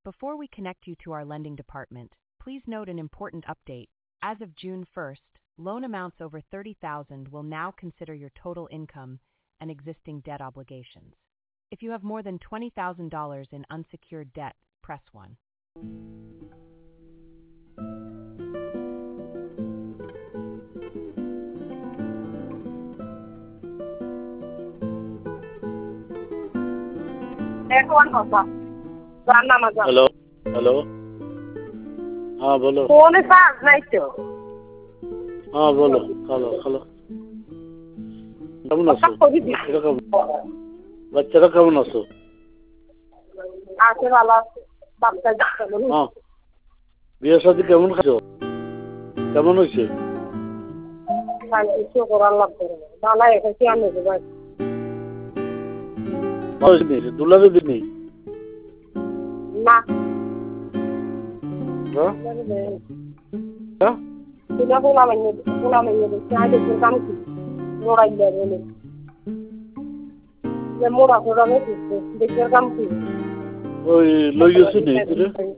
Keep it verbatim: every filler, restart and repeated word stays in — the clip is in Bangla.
Before we connect you to our lending department, please note an important update. As of June first, loan amounts over thirty thousand dollars will now consider your total income and existing debt obligations. If you have more than twenty thousand dollars in unsecured debt, press one. Hello hello हाँ बोलो फोन चार्ज नहीं तो हाँ बोलो हेलो हेलो কেমন আছো এরকম বাচ্চারা কেমন আছো আছে ভালো বাচ্চা কেমন হ্যাঁ বিয়ে শাদী কেমন খাচ্ছো কেমন হয়েছে ভালো কিছু করার লাগবে ভালো এসেছি আমি ভাই দুলারে দিনি না হ্যাঁ হ্যাঁ তুলা বলা মানে বলা মানে চাই দেখে কাম কি মোড়াই দেবে না যে মোড়া মোড়া নেই দেখে কাম কি ওই লই গেছি নি